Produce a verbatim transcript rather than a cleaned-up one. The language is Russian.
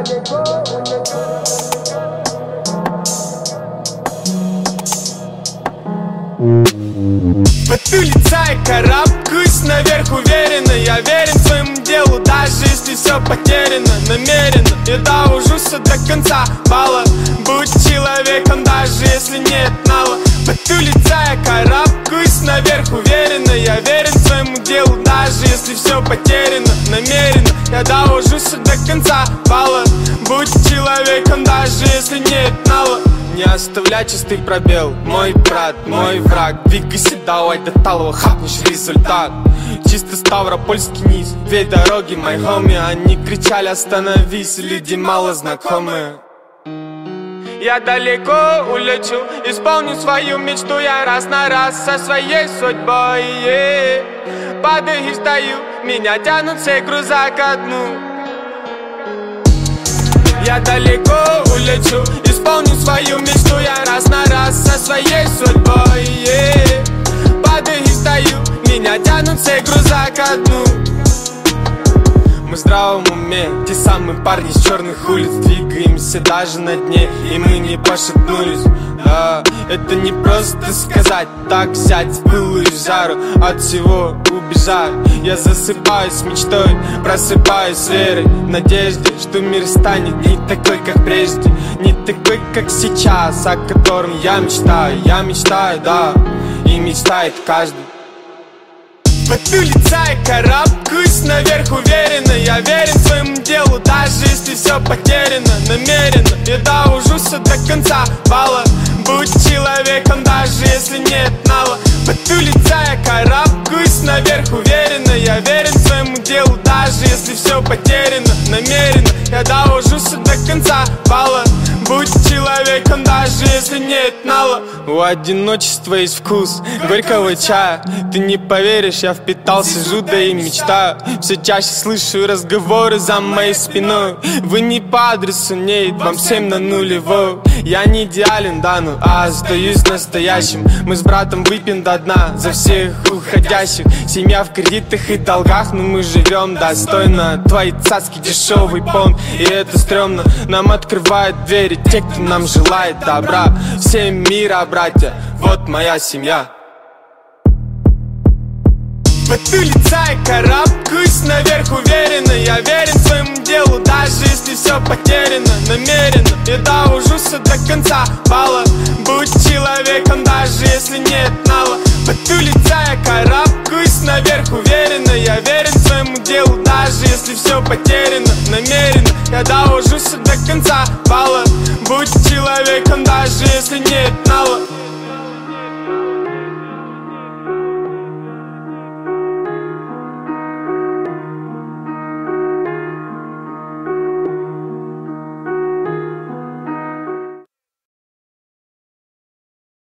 Летаю, карабкаюсь наверх уверенно. Я верен своему делу, даже если все потеряно. Намеренно я доужусь до конца балла. Будь человеком, даже если нет нала. Летаю, карабкаюсь наверх уверенно. Я верен своему делу, даже если все потеряно. Намеренно я доужусь до конца балла. Будь человеком, даже если нет нала. Не оставляй чистый пробел, мой брат, мой враг. Двигайся, давай до талого, хапнешь результат. Чисто ставропольский низ, две дороги, мои хоми. Они кричали остановись, люди мало знакомые. Я далеко улечу, исполню свою мечту. Я раз на раз со своей судьбой, yeah. Падаю и встаю, меня тянут все груза ко дну. Я далеко улечу, исполню свою мечту. Я раз на раз со своей судьбой, yeah. Падаю и встаю, меня тянут все груза ко дну. Мы в здравом уме, те самые парни с черных улиц. Двигаемся даже на дне, и мы не пошатнулись. Да, это не просто сказать, так взять в былую жару, от всего убежать. Я засыпаю с мечтой, просыпаюсь с верой, в надежде, что мир станет не такой, как прежде. Не такой, как сейчас, о котором я мечтаю. Я мечтаю, да, и мечтает каждый. Летаю, карабкаюсь наверх уверенно. Я верен своему делу, даже если все потеряно. Намеренно я доужусь до конца балла. Будь человеком, даже если нет нала. Летаю, карабкаюсь наверх уверенно. Я верен своему делу, даже если все потеряно. Намеренно я доужусь до конца балла. Будь человеком, даже если нет нала. У одиночества есть вкус горького чая. Ты не поверишь, я впитал, сижу, да и мечтаю. Все чаще слышу разговоры за моей спиной. Вы не по адресу, нет, вам семь на нулевой. Я не идеален, да, ну, а остаюсь настоящим. Мы с братом выпьем до дна за всех уходящих. Семья в кредитах и долгах, но мы живем достойно. Твои цацки дешевый понт, и это стрёмно. Нам открывают двери те, кто нам желает добра. Всем мира, братья, вот моя семья. Летаю, карабкаюсь наверх уверенно. Я верен своему делу, даже если все потеряно. Намеренно я доужусь до конца балла. Будь человеком, даже если нет нала. Летаю, карабкаюсь наверх уверенно. Я верен своему делу, даже если все потеряно. Намеренно я доужусь до конца балла. Будь человеком, даже если нет нала.